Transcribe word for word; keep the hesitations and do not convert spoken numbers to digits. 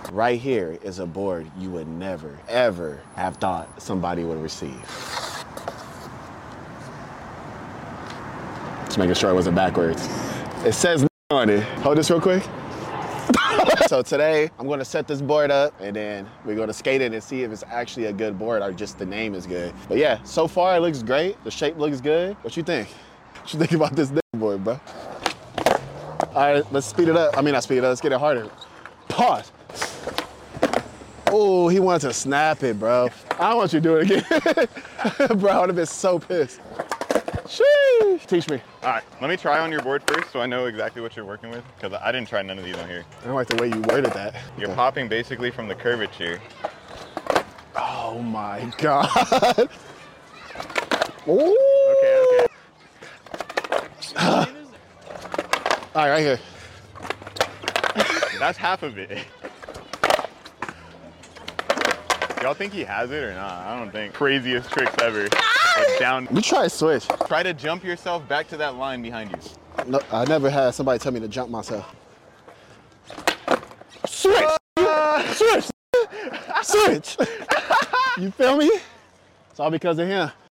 Right here is a board you would never, ever have thought somebody would receive. Just making sure it wasn't backwards. It says on it. Hold this real quick. So today, I'm gonna set this board up and then we're gonna skate it and see if it's actually a good board or just the name is good. But yeah, so far it looks great. The shape looks good. What you think? What you think about this board, bro? All right, let's speed it up. I mean, not speed it up, let's get it harder. Pause. Oh, he wanted to snap it, bro. I don't want you to do it again. Bro, I would have been so pissed. Sheesh. Teach me. All right, let me try on your board first so I know exactly what you're working with, because I didn't try none of these on here. I don't like the way you worded that. You're okay. Popping basically from the curvature. Oh my God. Ooh. Okay, okay. All right, right here. That's half of it. Y'all think he has it or not? I don't think. Craziest tricks ever. Like down. You try to switch. Try to jump yourself back to that line behind you. No, I never had somebody tell me to jump myself. Switch! Uh, switch! Switch! You feel me? It's all because of him.